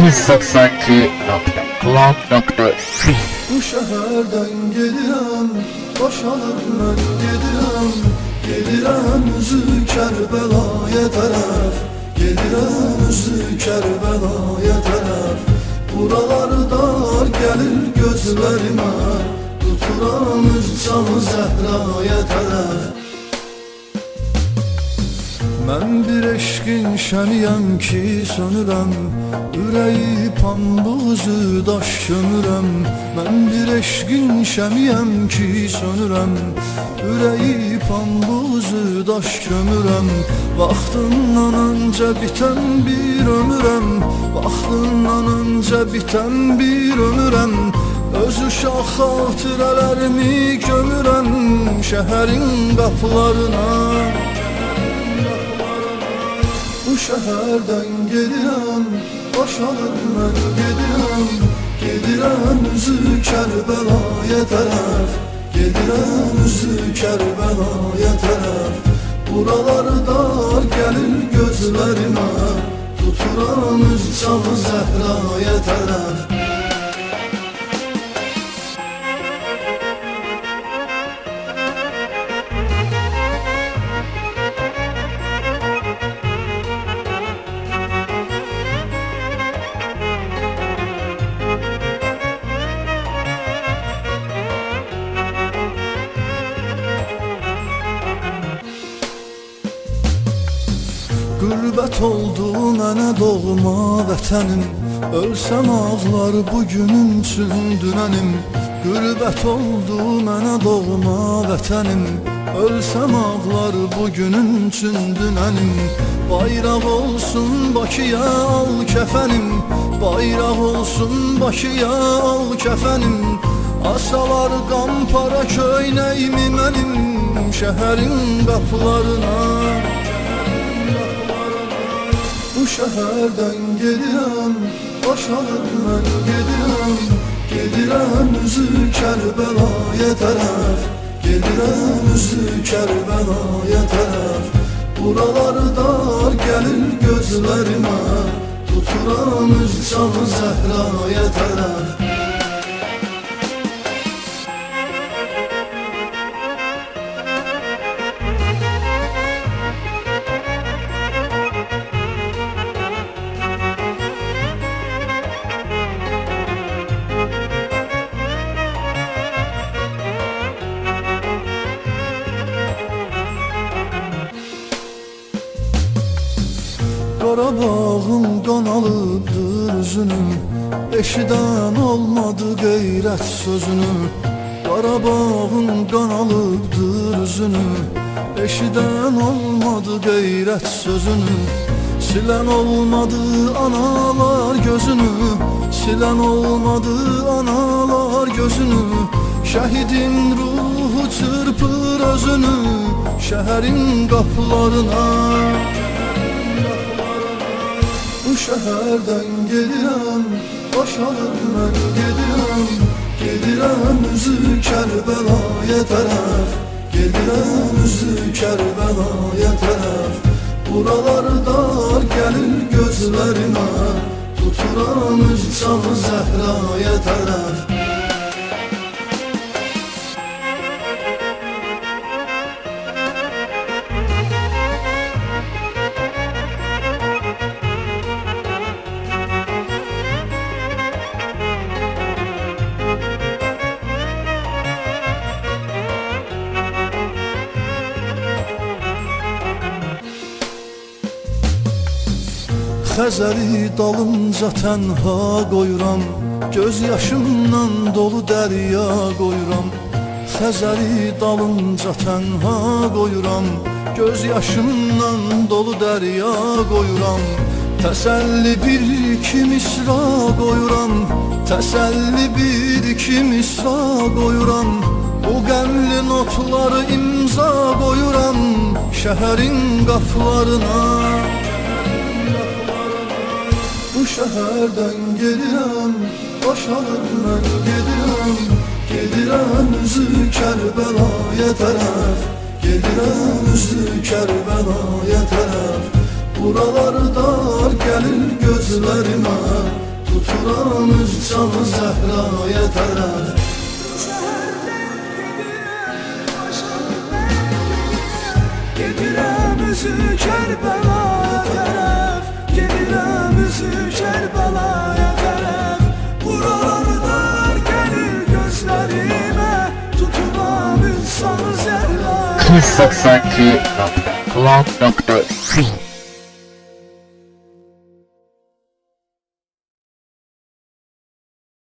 282.club.free. Bu şəhərdən gedirəm, boşalıb mən gedirəm. Gedirəm üzü Kərbəlaya tərəf, gedirəm üzü Kərbəlaya tərəf. Buralarda gəlir gözlərimə, tuturam üz canı Zəhraya tərəf. Mən bir eşqin şəmiyəm ki sönürəm, ürəyi pambığızı daş kömürəm. Mən bir eşqin şəmiyəm ki sönürəm, ürəyi pambığızı daş kömürəm. Vaxtından öncə bitən bir ömürəm, vaxtından öncə bitən bir ömürəm. Öz uşaq xatirələrimi gömürəm şəhərin qapılarına. Bu şəhərdən gedirəm, boşalıb mən gedirəm. Gedirəm üzü Kərbəlaya tərəf, gedirəm üzü Kərbəlaya tərəf. Buralarda gəlir gözlərimə, tuturam üz canı Zəhraya tərəf. Qürbət oldu mənə doğma vətənim, ölsəm ağlar bugünüm üçün dünənim. Qürbət oldu mənə doğma vətənim, ölsəm ağlar bugünüm üçün dünənim. Bayraq olsun Bakıya al kəfənim, bayraq olsun Bakıya al kəfənim. Asalar qampara köynəyimi mənim şəhərin qapılarına. Bu şəhərdən gedirəm, boşalıb mən gedirəm. Gedirəm üzü Kərbəlaya tərəf, gedirəm üzü Kərbəlaya tərəf. Buralarda gəlir gözlərimə, tuturam üz canı Zəhraya tərəf. Qarabağın qan alıbdır üzünü, eşidən olmadı qeyrət sözünü. Qarabağın qan alıbdır üzünü, eşidən olmadı qeyrət sözünü. Silən olmadı analar gözünü, silən olmadı analar gözünü. Şəhidin ruhu çırpır özünü şəhərin qapılarına. Bu şəhərdən gedirəm, boşalıb mən gedirəm. Gedirəm üzü Kərbəlaya tərəf, gedirəm üzü Kərbəlaya tərəf. Buralarda gəlir gözlərimə, tuturam üz canı Zəhraya tərəf. Xəzəri dalınca tənha qoyuram, göz yaşımdan dolu dərya qoyuram. Xəzəri dalınca tənha qoyuram, göz yaşımdan dolu dərya qoyuram. Təsəlli bir iki misra qoyuram, təsəlli bir iki misra qoyuram. Bu qəmli notları imza qoyuram şəhərin qapılarına. Bu şəhərdən gedirəm, boşalıb mən gedirəm. Gedirəm üzü Kərbəlaya tərəf, gedirəm üzü Kərbəlaya tərəf. Buralarda gəlir gözlərimə, tuturam öz canı Zehraya tərəf. Gedirəm üzü Kərbəlaya tərəf, gedirəm üzü Kərbəlaya tərəf. Buralardan gəlir gözlərimə, tuturam insanı Zehraya. 292.blog.c